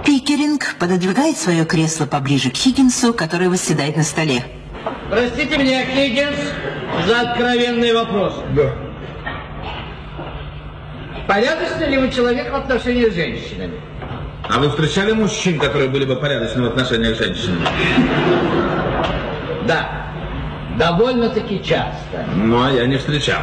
Пикеринг пододвигает свое кресло поближе к Хиггинсу, который восседает на столе. Простите меня, Хиггинс, за откровенный вопрос. Да. Порядочный ли вы человек в отношении с женщинами? А вы встречали мужчин, которые были бы порядочны в отношениях с женщинами? Да, довольно-таки часто. Ну, а я не встречал.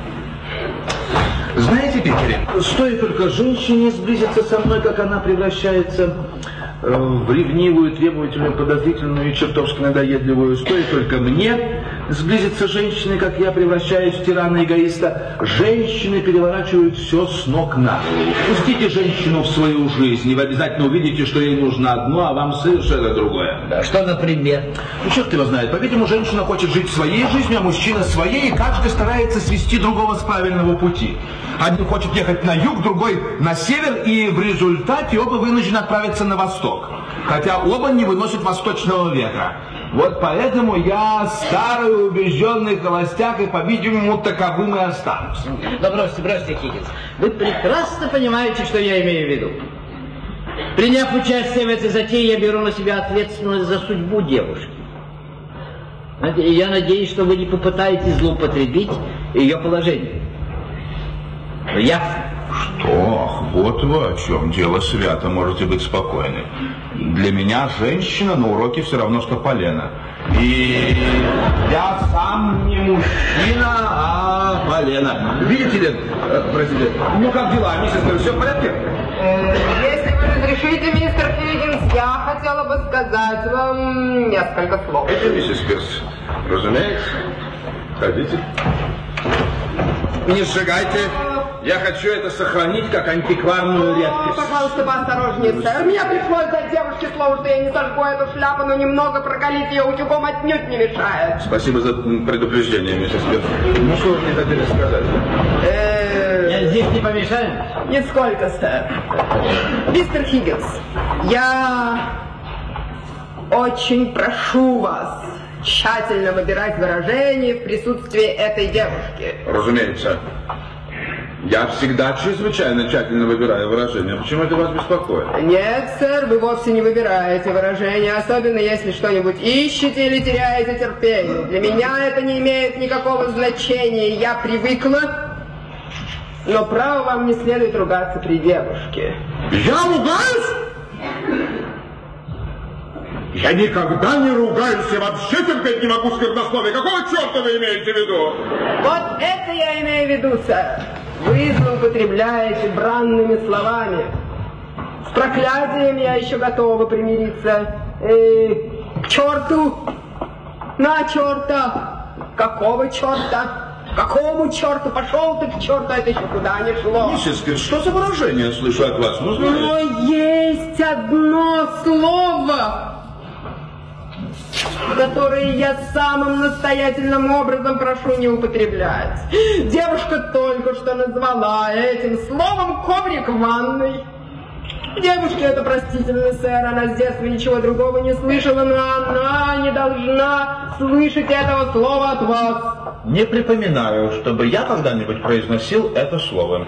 Знаете, Пикеринг, стоит только женщине сблизиться со мной, как она превращается в ревнивую, требовательную, подозрительную и чертовски надоедливую. Стоит только мне сблизиться с женщиной, как я превращаюсь в тирана-эгоиста. Женщины переворачивают все с ног на голову. Пустите женщину в свою жизнь, и вы обязательно увидите, что ей нужно одно, а вам совершенно другое. Да, что, например? Ну, черт его знает. По-видимому, женщина хочет жить своей жизнью, а мужчина своей, и каждый старается свести другого с правильного пути. Один хочет ехать на юг, другой на север, и в результате оба вынуждены отправиться на восток. Хотя оба не выносят восточного ветра. Вот поэтому я старый убежденный холостяк, и, по-видимому, таковым и останусь. Да бросьте, Хиггинс. Вы прекрасно понимаете, что я имею в виду. Приняв участие в этой затее, я беру на себя ответственность за судьбу девушки. И я надеюсь, что вы не попытаетесь злоупотребить ее положение. Ясно? Что? Вот вы о чем. Дело свято, можете быть спокойны. Для меня женщина на уроке все равно, что полено. И я сам не мужчина, а полено. Видите ли, простите, ну как дела, миссис Пирс, все в порядке? Если вы разрешите, мистер Хиггинс, я хотела бы сказать вам несколько слов. Это миссис Пирс, разумеется. Ходите. Не сжигайте. Я хочу это сохранить как антикварную редкость. Пожалуйста, поосторожнее, сэр. Мне пришлось дать девушке слово, что я не сожгу эту шляпу, но немного прокалить ее утюгом отнюдь не мешает. Спасибо за предупреждение, миссис Пирс. Ну, что вы мне хотели сказать? Я здесь не помешаю? Нисколько, сэр. Мистер Хиггинс, я очень прошу вас тщательно выбирать выражения в присутствии этой девушки. Разумеется. Я всегда чрезвычайно тщательно выбираю выражения. Почему это вас беспокоит? Нет, сэр, вы вовсе не выбираете выражения, особенно если что-нибудь ищете или теряете терпение. Для меня это не имеет никакого значения. Я привыкла, но право вам не следует ругаться при девушке. Я ругаюсь? Я никогда не ругаюсь, я вообще терпеть не могу сквернословия. Какого черта вы имеете в виду? Вот это я имею в виду, сэр. Вы злоупотребляете бранными словами. С проклятием я еще готова примириться. К черту! На черта! Какого черта? Какому черту? Пошел ты к черту, это еще куда не шло. Миссис Пирс, что за выражение слышу от вас? Ну, но есть одно слово, которые я самым настоятельным образом прошу не употреблять. Девушка только что назвала этим словом коврик в ванной. Девушке это простительно, сэр, она с детства ничего другого не слышала, но она не должна слышать этого слова от вас. Не припоминаю, чтобы я когда-нибудь произносил это слово.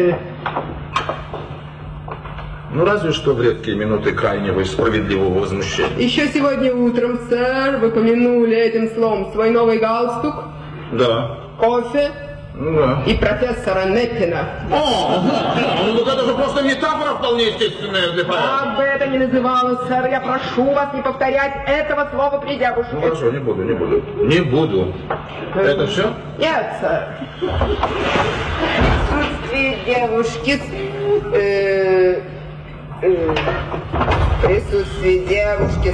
Ну, разве что в редкие минуты крайнего и справедливого возмущения. Еще сегодня утром, сэр, вы помянули этим словом свой новый галстук. Да. Кофе. Да. И профессора Неппина. Ну это же просто метафора вполне естественная для порядка. Как бы это ни называлось, сэр, я прошу вас не повторять этого слова при девушке. Ну хорошо, не буду. Не буду. Это все? Нет, сэр. Присутствие девушки... присутствие девушки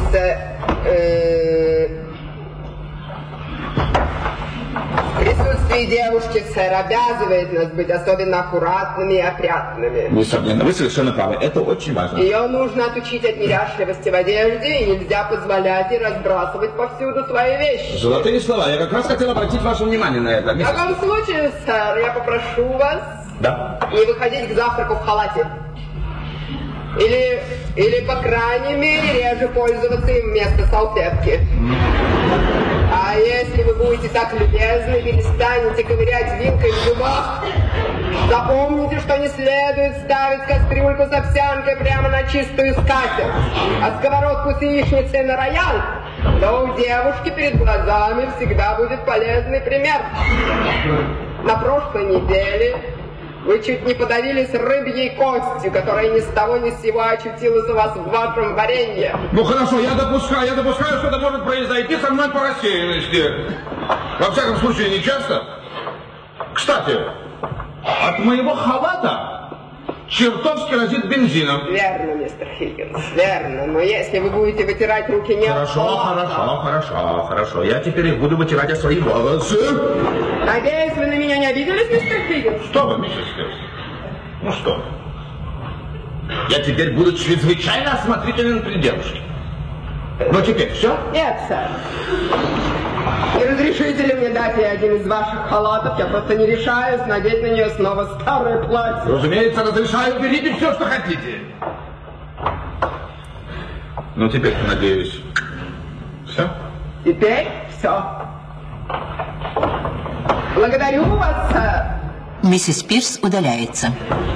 присутствие девушки, сэр, обязывает нас быть особенно аккуратными и опрятными. Несомненно, вы совершенно правы. Это очень важно. Ее нужно отучить от неряшливости в одежде, и нельзя позволять ей разбрасывать повсюду свои вещи. Золотые слова. Я как раз хотел обратить ваше внимание на это. В таком случае, сэр, я попрошу вас не выходить к завтраку в халате. Или, по крайней мере, реже пользоваться им вместо салфетки. А А если вы будете так любезны, перестанете ковырять вилкой в зубах, запомните, что не следует ставить кастрюльку с овсянкой прямо на чистую скатерть, а сковородку с яичницей на роял, то у девушки перед глазами всегда будет полезный пример. На прошлой неделе вы чуть не подавились рыбьей костью, которая ни с того ни с сего очутилась у вас в вашем варенье. Ну хорошо, я допускаю, что это может произойти со мной по рассеянности. Во всяком случае, не часто. Кстати, от моего халата чертовски разит бензином. Верно, мистер Хиггинс, верно. Но если вы будете вытирать руки не от халата... Хорошо. Я теперь их буду вытирать от своих волосы. Надеюсь, вы на меня не обиделись, мистер Хиггинс? Что вы, миссис Хиггинс? Ну что? Я теперь буду чрезвычайно осмотрителен при девушке. Ну теперь все? Нет, сэр. Не разрешите ли мне дать ей один из ваших халатов? Я просто не решаюсь надеть на нее снова старое платье. Разумеется, разрешаю, берите все, что хотите. Ну теперь, надеюсь, все? Теперь все. Благодарю вас, сэр. Миссис Пирс удаляется.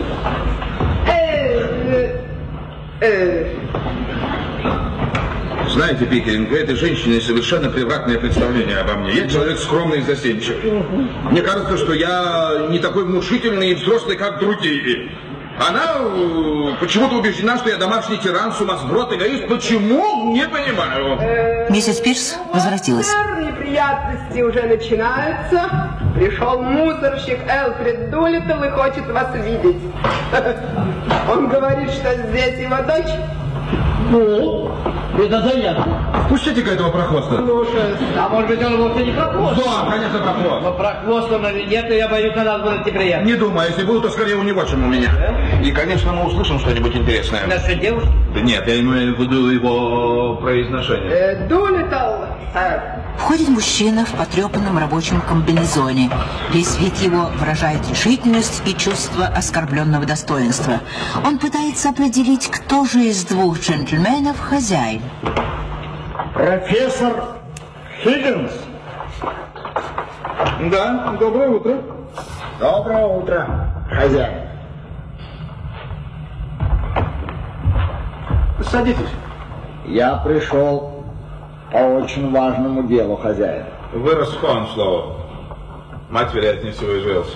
Знаете, Пикеринг, у этой женщины совершенно превратное представление обо мне. Я человек скромный и застенчивый. Мне кажется, что я не такой внушительный и взрослый, как другие. Она почему-то убеждена, что я домашний тиран, сумасброд, эгоист. Почему? Не понимаю. Миссис Пирс возвратилась. Неприятности уже начинаются. Пришел мусорщик Элфред Дулиттл и хочет вас видеть. Он говорит, что здесь его дочь. Ну, это занятно. Пустите-ка этого прохвоста. Слушай, А может быть, он вовсе не прохвост? Да, конечно, прохвост. Но прохвостом или нет, я боюсь, на нас будут неприятности. Не думаю, если будут, то скорее у него, чем у меня. И, конечно, мы услышим что-нибудь интересное. Наша девушка? Да нет, я имею в виду его произношение. Дулиттл, сэр. Входит мужчина в потрепанном рабочем комбинезоне. Весь вид его выражает решительность и чувство оскорбленного достоинства. Он пытается определить, кто же из двух джентльменов хозяин. Профессор Хиггинс. Да, доброе утро. Доброе утро, хозяин. Садитесь. Я пришел по очень важному делу, хозяин. Вырос в Хонслоу. Мать, вероятнее всего, из Уэльса.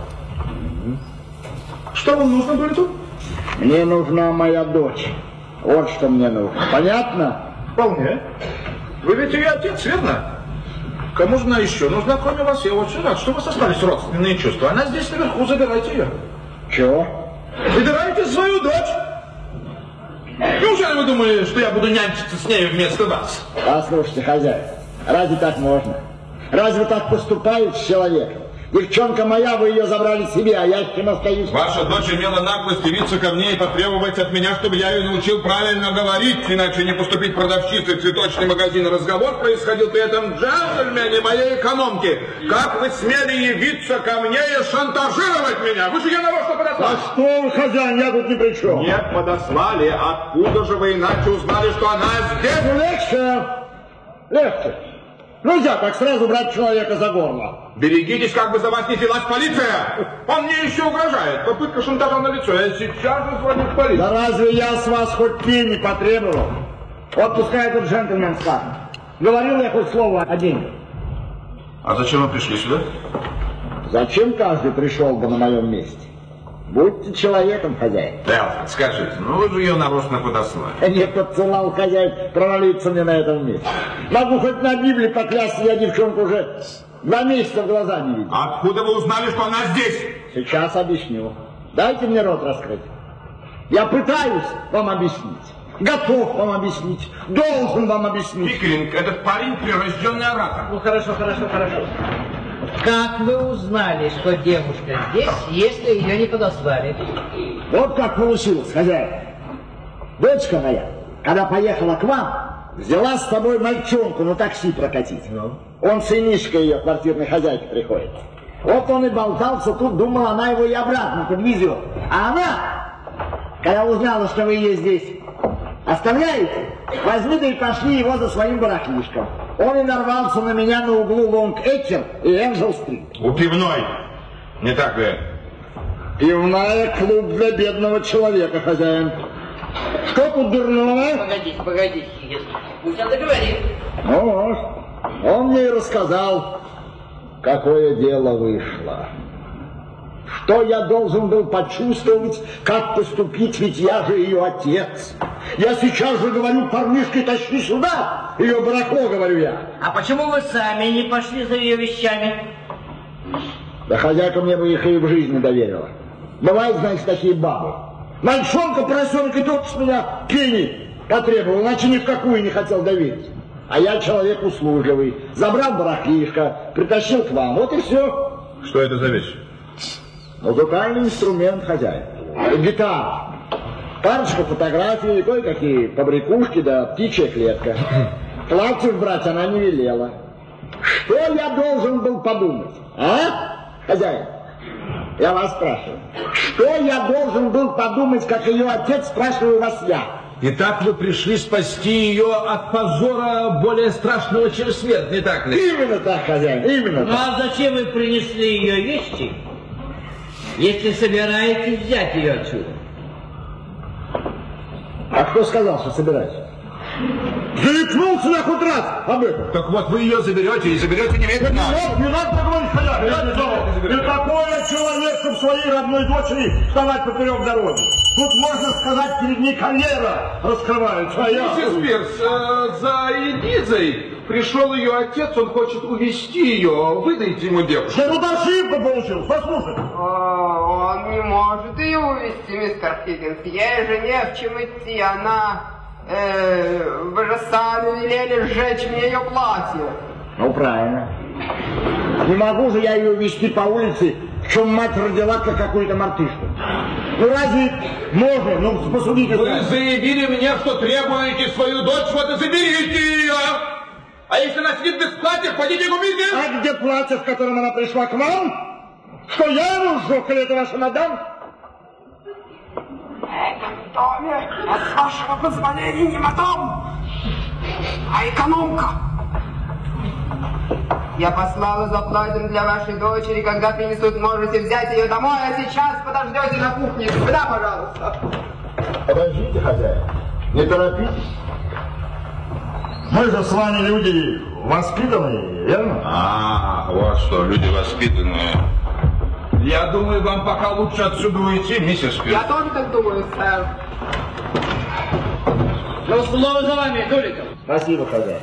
Что вам нужно, Дулиттл? Мне нужна моя дочь. Вот что мне нужно. Понятно? Вполне. Вы ведь ее отец, верно? Кому же она еще нужна, кроме вас? Я очень рад, что у вас остались родственные чувства. Она здесь наверху, забирайте ее. Чего? Забирайте свою дочь. Неужели вы думали, что я буду нянчиться с нею вместо вас? Послушайте, хозяин, разве так можно? Разве так поступают с человеком? Девчонка моя, вы ее забрали себе, а я чем остаюсь? Ваша дочь имела наглость явиться ко мне и потребовать от меня, чтобы я ее научил правильно говорить, иначе не поступить продавщицей в цветочный магазин. Разговор происходил при этом джентльмене моей экономки. Как вы смели явиться ко мне и шантажировать меня? Вы же я нарочно подослали. А что вы, хозяин, я тут ни при чем. Нет, подослали. Откуда же вы иначе узнали, что она здесь? Легче. Нельзя так сразу брать человека за горло. Берегитесь, как бы за вас не взялась полиция. Он мне еще угрожает. Попытка шантажа на лицо. Я сейчас же звоню в полицию. Да разве я с вас хоть пени потребовал? Вот пускай этот джентльмен скажет. Говорил я хоть слово о деньгах. А зачем вы пришли сюда? Зачем каждый пришел бы на моем месте? Будьте человеком, хозяин. Элфред, скажите, ну вы же ее нарочно подослали. Не подсылал хозяин провалиться мне на этом месте. Могу хоть на Библии поклясться, я девчонку уже 2 месяца в глаза не видел. Откуда вы узнали, что она здесь? Сейчас объясню. Дайте мне рот раскрыть. Я пытаюсь вам объяснить. Готов вам объяснить. Должен вам объяснить. Пикеринг, этот парень прирожденный оратор. Ну хорошо. Как вы узнали, что девушка здесь, если ее не подослали? Вот как получилось, хозяин. Дочка моя, когда поехала к вам, взяла с собой мальчонку на такси прокатить. Он сынишка ее, квартирной хозяйки, приходит. Вот он и болтался тут, думал, она его и обратно подвезет. А она, когда узнала, что вы ее здесь оставляете, возьми да и пошли его за своим барахлишком. он и нарвался на меня на углу Лонг-Экер и Энджел-стрит. У пивной, не так ли? Пивная клуб для бедного человека, хозяин. Что тут дурного? Погодите, Хиггинс. Пусть он договорит. Ну, он мне и рассказал, какое дело вышло. Что я должен был почувствовать, как поступить, ведь я же ее отец. Я сейчас же говорю, парнишке, тащи сюда, ее барахло, говорю я. А почему вы сами не пошли за ее вещами? Да хозяйка мне бы их и в жизни доверила. Бывают, знаете, такие бабы. Мальчонка, поросенка, тот с меня пени потребовал, иначе ни в какую не хотел доверить. А я человек услужливый. Забрал барахлишко, притащил к вам, вот и все. Что это за вещь? Музыкальный инструмент, хозяин. Гитара. Парочка фотографий, кое-какие побрякушки, да птичья клетка. Платьев брать она не велела. Что я должен был подумать, а, хозяин? Я вас спрашиваю. Что я должен был подумать, как ее отец, спрашиваю вас я? Итак, вы пришли спасти ее от позора более страшного, чем смерть, не так ли? Именно так, хозяин, именно Ну так. а зачем вы принесли ее вещи, если собираетесь взять ее отсюда? А кто сказал, что собираюсь? Заикнулся я хоть раз об этом. Так вот вы ее заберете и заберете немедленно. Не надо так говорить, хозяин. Никакой человек, чтобы своей родной дочери вставать поперек дороги. Тут, можно сказать, перед ней карьера раскрывается. Миссис Пирс, за Эдизой пришел ее отец, он хочет увезти ее. Выдайте ему девушку. Что тут ошибка получилась? Послушай. Он не может ее увезти, мистер Хиггинс. Ей же не в чем идти. Она... вы же сами велели сжечь мне ее платье. Ну, правильно. Не могу же я ее везти по улице, в чем мать родила, как какую-то мартышку. Ну, разве можно? Ну, посудите. Вы заявили мне, что требуете свою дочь, вот и заберите ее. А если она сидит без платья, пойдите и купите. А где платье, в котором она пришла к вам? Что я его сжег, или это ваша мадам? В этом доме, а с вашего позволения, не мадам, а экономка. Я послала за платьем для вашей дочери. Когда принесут, можете взять ее домой, а сейчас подождете на кухне. Сюда, пожалуйста. Подождите, хозяин. Не торопитесь. Мы же с вами люди воспитанные, верно? А, вот что, люди воспитанные. Я думаю, вам пока лучше отсюда уйти, миссис Пирс. Я тоже так думаю, сэр. Ну, слово за вами, Дулиттл. Спасибо, хозяин.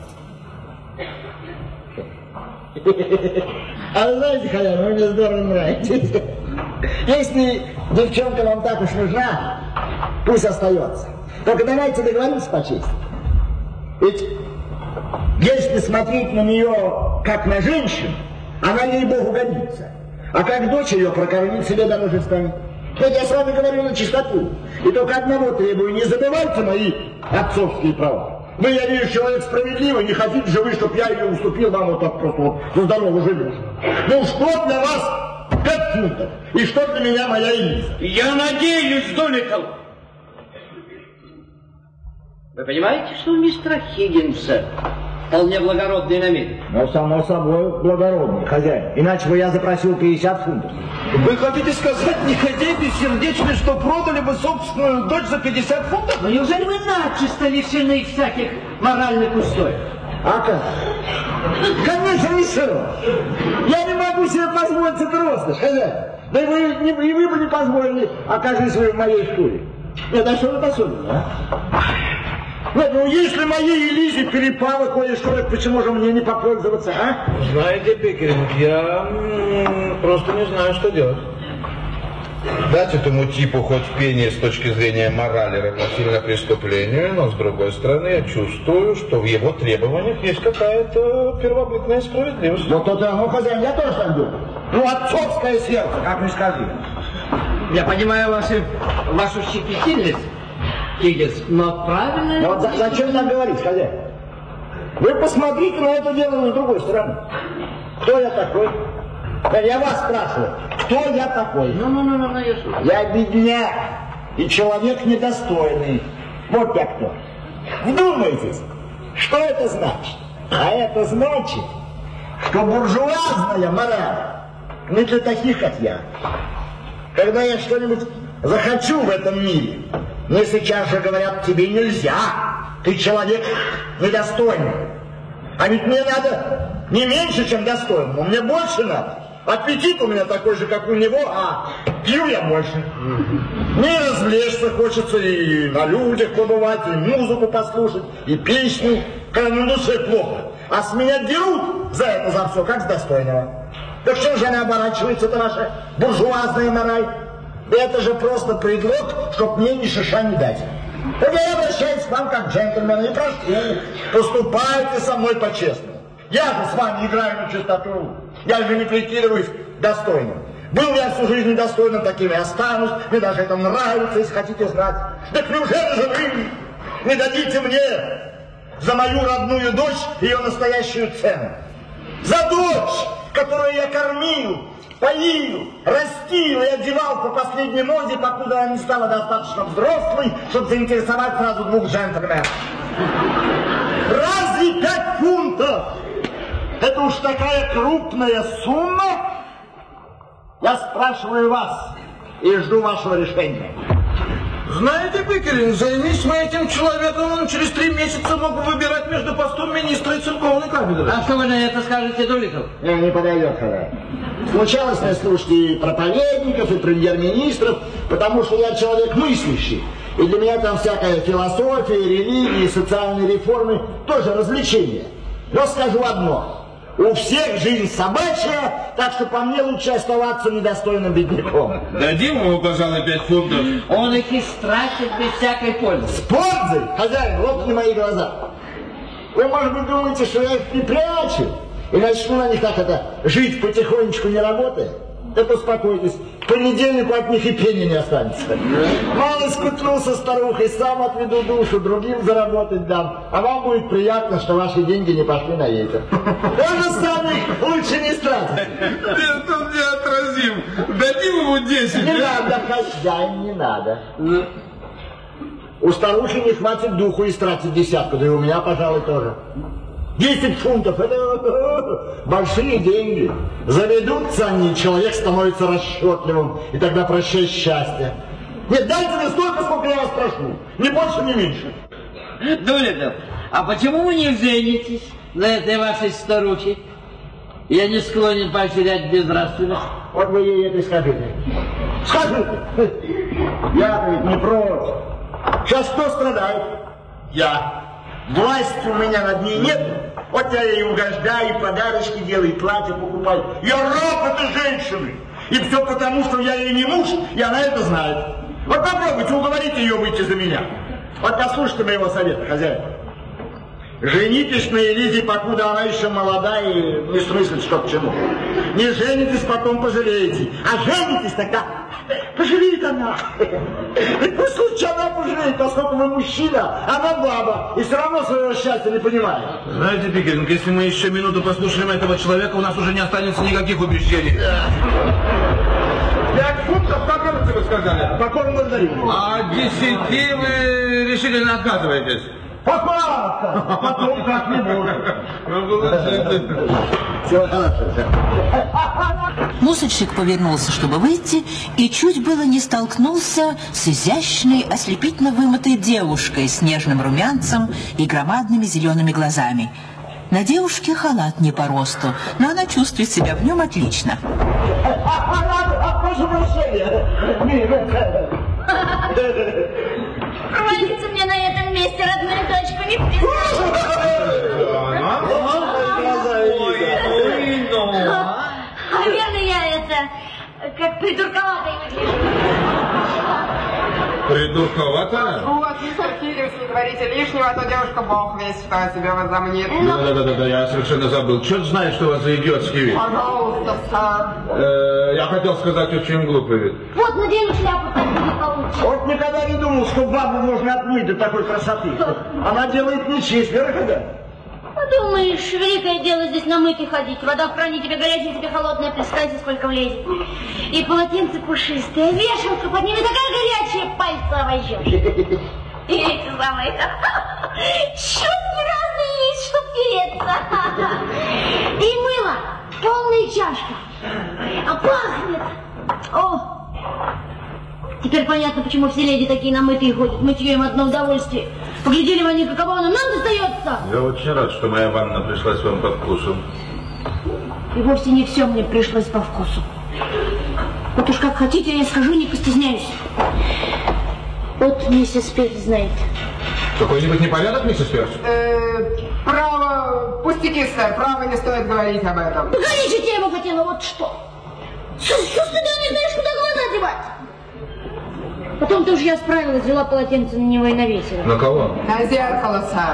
А вы знаете, хозяин, вы мне здорово нравитесь. Если девчонка вам так уж нужна, пусть остается. Только давайте договоримся по чести. Ведь если смотреть на нее как на женщину, она, ей-богу, годится. А как дочь ее прокормить, себе дороже станет. Вот я с вами говорю на чистоту. И только одного требую, не забывайте мои отцовские права. Вы, я вижу, человек справедливый, не хотите же вы, чтобы я ее уступил вам вот так просто вот за здоровую жизнь. Ну что для вас 5 фунтов? И что для меня моя Элиза? Я надеюсь, Дулиттл. Вы понимаете, что у мистера Хиггинса вполне благородный намерение? Ну, само собой, благородный хозяин. Иначе бы я запросил 50 фунтов. Вы хотите сказать, не хотите сердечно, что продали бы собственную дочь за 50 фунтов? Но неужели вы начисто лишены всяких моральных устоев? А как? Конечно, лишен. Я не могу себе позволить это роскошь, хозяин. Да и вы бы не позволили, окажись вы в моей шкуре. Нет, а что вы посудили, а? Ну, если моей Элизе перепало кое-что, так почему же мне не попользоваться, а? Знаете, Пикеринг, я просто не знаю, что делать. Дать этому типу хоть пение с точки зрения морали равносильно преступлению, но с другой стороны я чувствую, что в его требованиях есть какая-то первобытная справедливость. Вот это, ну, хозяин, я тоже так думаю. Ну, отцовское сердце, как ни скажи. Я понимаю вашу щепетильность, Хиггинс, но правильно... Но вот зачем так говорить, хозяин? Вы посмотрите на это дело с другой стороны. Кто я такой? Я вас спрашиваю, кто я такой? Ну, я слушаю. Я бедняк и человек недостойный. Вот я кто. Вдумайтесь, что это значит? А это значит, что буржуазная мораль не для таких, как я. Когда я что-нибудь захочу в этом мире, мне сейчас же говорят, тебе нельзя, ты человек недостойный. А ведь мне надо не меньше, чем достойному, мне больше надо. Аппетит у меня такой же, как у него, а пью я больше. Мне развлечься хочется и на людях побывать, и музыку послушать, и песню, когда на душе плохо. А с меня дерут за это, за все, как с достойного. Так что же она оборачивается, это ваша буржуазная мораль? Это же просто предлог, чтоб мне ни шиша не дать. Так я обращаюсь к вам как джентльмен и прошу, поступайте со мной по-честному. Я же с вами играю на чистоту. Я же не прикидываюсь достойным. Был я всю жизнь недостойным, таким и останусь. Мне даже это нравится, если хотите знать. Так неужели же вы не дадите мне за мою родную дочь ее настоящую цену? За дочь, которую я кормил, поил, растил и одевал по последней моде, покуда она не стала достаточно взрослой, чтобы заинтересовать сразу двух джентльменов. Разве 5 фунтов? Это уж такая крупная сумма? Я спрашиваю вас и жду вашего решения. Знаете, Пикеринг, займись мы этим человеком, он через 3 месяца мог бы выбирать между постом министра и церковной кафедры. А что вы на это скажете, Дулиттл? Не подойдет, случалось мне слушать и проповедников, и премьер-министров, потому что я человек мыслящий. И для меня там всякая философия, религия, социальные реформы тоже развлечения. Но скажу одно. У всех жизнь собачья, так что по мне лучше оставаться недостойным бедняком. Дадим ему, пожалуй, 5 фунтов. Он их истратит без всякой пользы. С пользой? Хозяин, вот не мои глаза. Вы, может быть, думаете, что я их не прячу? И начну на них так жить потихонечку, не работая? Так успокойтесь, к понедельнику от них и пени не останется. Мало скутнулся старухой, сам отведу душу, другим заработать дам. А вам будет приятно, что ваши деньги не пошли на ветер. Тоже сами лучше не стратить. Ты тут неотразим. Дадим ему 10. Не надо, хозяин, не надо. У старухи не хватит духу истратить 10, да и у меня, пожалуй, тоже. 10 фунтов, это большие деньги. Заведутся они, человек становится расчетливым, и тогда прощай счастье. Нет, дайте мне столько, сколько я вас прошу. Ни больше, ни меньше. Дулиттл, а почему вы не женитесь на этой вашей старухе? Я не склонен поощрять безнравственность. Вот вы ей это и скажите. Скажите. Я ведь не против. Сейчас кто страдает? Я. Власти у меня над ней нет. Вот я ей угождаю, подарочки делаю, платье покупаю. Я раб этой женщины. И все потому, что я ей не муж, и она это знает. Вот попробуйте, уговорите ее выйти за меня. Вот послушайте моего совета, хозяин. Женитесь на Элизе, покуда она еще молода и не смыслит, что к чему. Не женитесь, потом пожалеете. А женитесь, тогда пожалеет она. И пусть лучше она пожалеет, поскольку вы мужчина, она баба, и все равно своего счастья не понимает. Знаете, Пикеринг, если мы еще минуту послушаем этого человека, у нас уже не останется никаких убеждений. 5 фунтов, как вы сказали? Покорно благодарю. А 10 вы решительно отказываетесь? Попалка! Потом как-нибудь. Всего хорошего. Мусорщик повернулся, чтобы выйти, и чуть было не столкнулся с изящной, ослепительно вымытой девушкой с нежным румянцем и громадными зелеными глазами. На девушке халат не по росту, но она чувствует себя в нем отлично. Прошу прощения. Провалиться мне на этом месте родную дочку не признать. Наверное, я это, как придурковатая выгляжу. Придурковато? Вот, мистер Хиллис, не говорите лишнего, а то девушка бог весь, что о себе возомнит. Да, я совершенно забыл. Черт знает, что у вас за идиотский вид. Пожалуйста, сэр. Я хотел сказать очень глупый вид. Вот, надену шляпу, так будет получше. Вот никогда не думал, что бабу можно отмыть до такой красоты. Она делает не честь, верно, когда? Подумаешь, великое дело здесь на мыке ходить. Вода в кране тебе горячая, тебе холодная, плескайся, сколько влезет. И полотенце пушистое, вешалка под ними такая горячая, пальцы обожжешь. И эти самые щетки разные есть, чтоб утереться. И мыло, полная чашка. А пахнет. О! Теперь понятно, почему все леди такие намытые ходят. Мытье им одно удовольствие. Поглядели они, каково оно нам достается. Я очень рад, что моя ванна пришлась вам по вкусу. И вовсе не все мне пришлось по вкусу. Вот уж как хотите, я скажу, не постесняюсь. Вот миссис Пирс знает. Какой-нибудь непорядок, миссис Пирс? Право, пустяки, сэр, право, не стоит говорить об этом. Покалечить я ему хотела, вот что. Что стыда не знаешь, куда глаза девать? Потом тоже я справилась, взяла полотенце на него и навесила. На кого? На зеркало, сэр.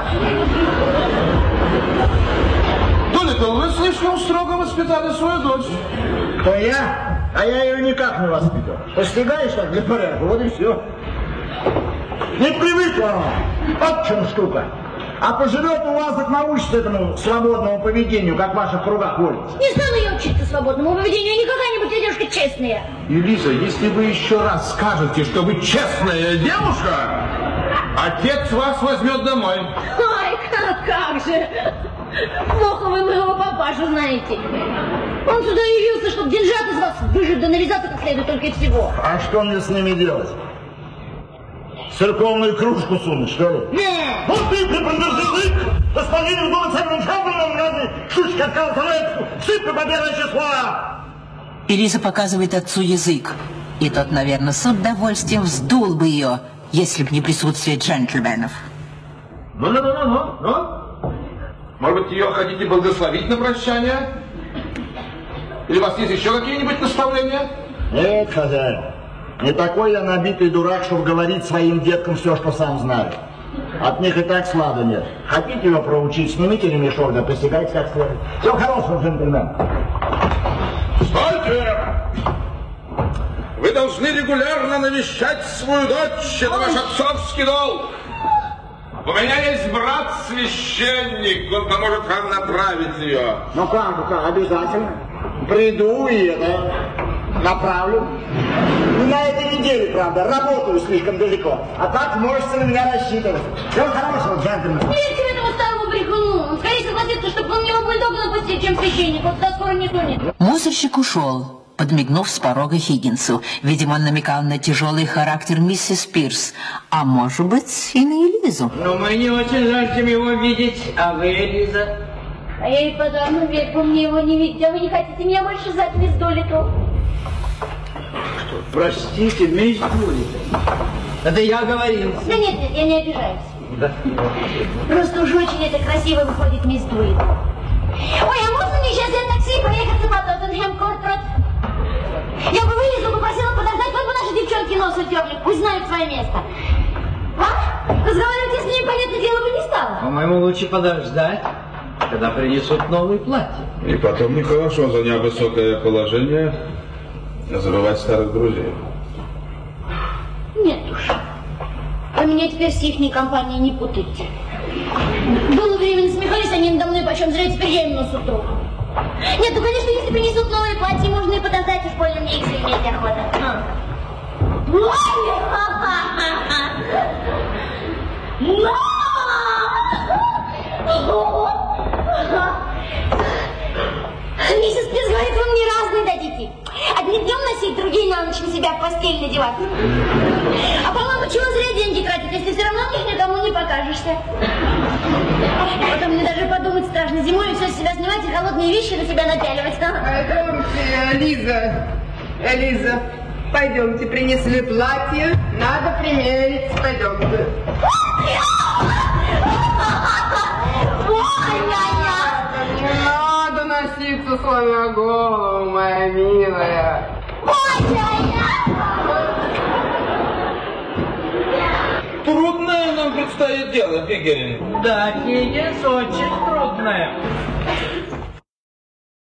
Толика, вы слишком строго воспитали свою дочь. То я? А я ее никак не воспитал. Постигаешь так для порядка, вот и все. Не привыкла она. Вот в чем штука. А поживет у вас, так научится этому свободному поведению, как в ваших кругах водится. Не стану я учиться свободному поведению, я не какая-нибудь девушка честная. Элиза, если вы еще раз скажете, что вы честная девушка, отец вас возьмет домой. Ай, как же. Плохо вы моего папашу знаете. Он сюда явился, чтобы деньжат из вас выжить да навязаться как следует только и всего. А что мне с ними делать? Церковную кружку сунуть, что ли? Нет. Вот ты приподнес язык, господину Голоцевым Шабрином разные штучки от колоколетку, сыпь победное число. Элиза показывает отцу язык. И тот, наверное, с удовольствием вздул бы ее, если бы не присутствие джентльменов. Ну. Может быть, ее хотите благословить на прощание? Или у вас есть еще какие-нибудь наставления? Нет, хозяин. Не такой я набитый дурак, чтобы говорить своим деткам все, что сам знаю. От них и так слада нет. Хотите его проучить, снимите ремешок, да постигайте как следует. Всего хорошего, джентльмен. Стойте! Вы должны регулярно навещать свою дочь. Это ваш отцовский долг. У меня есть брат-священник, он поможет вам направить ее. Ну как, обязательно. Приду и это направлю. На этой неделе, правда, работаю слишком далеко. А так можете на меня рассчитывать. Всего хорошего, джентльмен. Верьте этому старому брехуну. Он скорее согласится, чтобы он него бульдога напустил, чем священник. Вот до скоро не тонет. Мусорщик ушел, подмигнув с порога Хиггинсу. Видимо, он намекал на тяжелый характер миссис Пирс. А может быть, и на Элизу. Но мы не очень жаждем его видеть, а вы, Элиза? А я и подавно веку мне его не видеть. А вы не хотите меня больше звать мисс Долитл? Простите, мисс Долитл. Это я говорил. Да нет, я не обижаюсь. Да. Просто уж очень это красиво выходит, мисс Долитл. Ой, а можно мне сейчас взять такси и проехаться по Тоттенхэм-Корт-Рот? Я бы вылезла, попросила подождать, только наши девчонки нос утерли, пусть знают свое место. А? Разговаривать с ней, понятное дело, бы не стало. По-моему, лучше подождать, когда принесут новые платья. И потом нехорошо, заняв высокое положение, забывать старых друзей. Нет уж. Вы меня теперь с ихней компанией не путайте. Было время, насмехались они надо мной, почем зря теперь я им нос утру. Нет, ну, конечно, если принесут новые платья, можно и подождать, уж больно мне их иметь охота. Миссис Пирс говорит, вы мне разные дадите. Одни днем носить, другие на ночь на себя в постель надевать. А по-моему, чего зря деньги тратить, если все равно их никому не покажешься. Потом мне даже подумать страшно, зимой все с себя снимать и холодные вещи на себя напяливать. Пойдемте, Элиза, пойдемте, принесли платье, надо примерить, пойдемте. Не надо носиться, сломя голову, моя милая. Трудное нам предстоит дело, Пикеринг. Да, Хиггинс, очень трудное.